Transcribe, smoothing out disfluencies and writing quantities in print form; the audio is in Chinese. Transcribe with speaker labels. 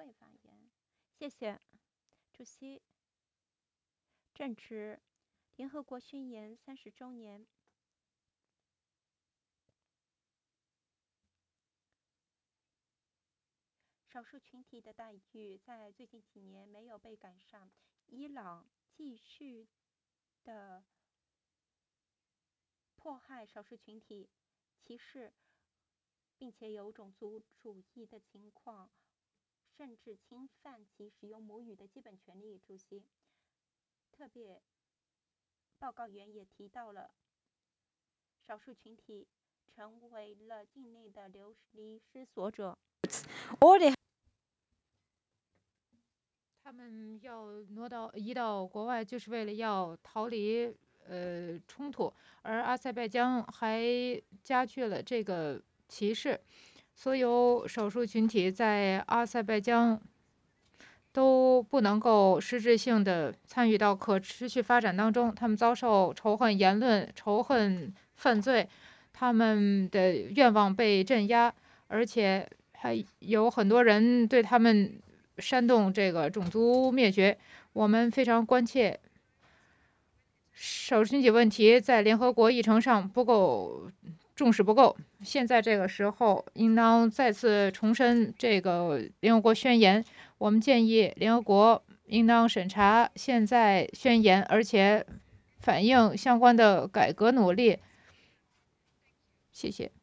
Speaker 1: 会发言。谢谢，主席。正值联合国宣言30周年，少数群体的待遇在最近几年没有被改善。伊朗继续的迫害少数群体，歧视，并且有种族主义的情况，甚至侵犯其使用母语的基本权利。主席，特别报告员也提到了，少数群体成为了境内的流失所者。
Speaker 2: 他们要移到国外，就是为了要逃离冲突，而阿塞拜疆还加剧了这个歧视。所有少数群体在阿塞拜疆都不能够实质性的参与到可持续发展当中，他们遭受仇恨言论、仇恨犯罪，他们的愿望被镇压，而且还有很多人对他们煽动这个种族灭绝。我们非常关切少数群体问题在联合国议程上不够重视不够，现在这个时候应当再次重申这个联合国宣言。我们建议联合国应当审查现在宣言，而且反映相关的改革努力。谢谢。